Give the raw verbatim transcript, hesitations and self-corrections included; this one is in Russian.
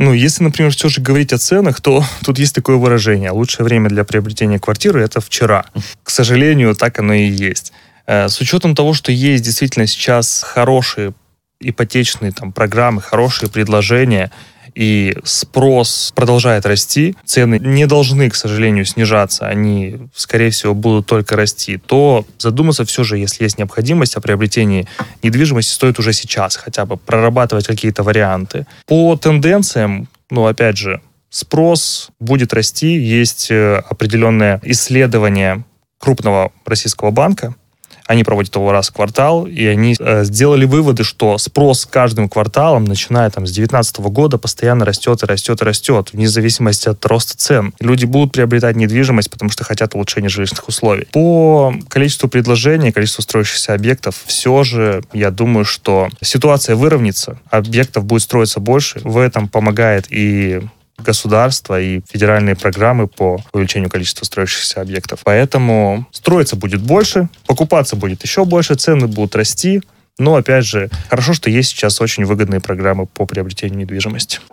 Ну, если, например, все же говорить о ценах, то тут есть такое выражение. Лучшее время для приобретения квартиры – это вчера. К сожалению, так оно и есть. С учетом того, что есть действительно сейчас хорошие ипотечные там, программы, хорошие предложения, и спрос продолжает расти, цены не должны, к сожалению, снижаться, они, скорее всего, будут только расти, то задуматься все же, если есть необходимость о приобретении недвижимости, стоит уже сейчас хотя бы прорабатывать какие-то варианты. По тенденциям, ну, опять же, спрос будет расти, есть определенное исследование крупного российского банка, они проводят его раз в квартал, и они э, сделали выводы, что спрос с каждым кварталом, начиная там, с две тысячи девятнадцатого года, постоянно растет и растет и растет, вне зависимости от роста цен. Люди будут приобретать недвижимость, потому что хотят улучшения жилищных условий. По количеству предложений, количеству строящихся объектов, все же, я думаю, что ситуация выровняется, объектов будет строиться больше. В этом помогает и государства и федеральные программы по увеличению количества строящихся объектов. Поэтому строиться будет больше, покупаться будет еще больше, цены будут расти. Но, опять же, хорошо, что есть сейчас очень выгодные программы по приобретению недвижимости.